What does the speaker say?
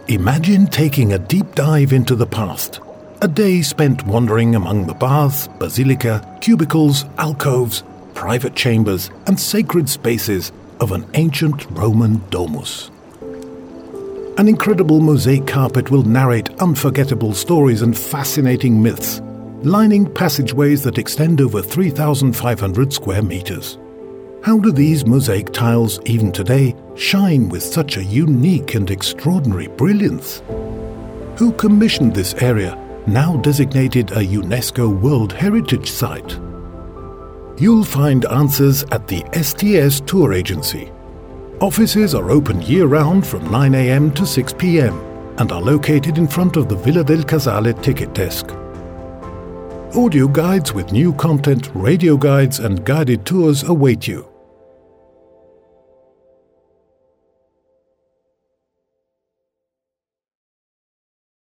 Imagine taking a deep dive into the past. A day spent wandering among the baths, basilica, cubicles, alcoves, private chambers, and sacred spaces of an ancient Roman domus. An incredible mosaic carpet will narrate unforgettable stories and fascinating myths, lining passageways that extend over 3,500 square meters. How do these mosaic tiles, even today, shine with such a unique and extraordinary brilliance? Who commissioned this area, now designated a UNESCO World Heritage Site? You'll find answers at the STS Tour Agency. Offices are open year-round from 9 a.m. to 6 p.m. and are located in front of the Villa del Casale ticket desk. Audio guides with new content, radio guides and guided tours await you.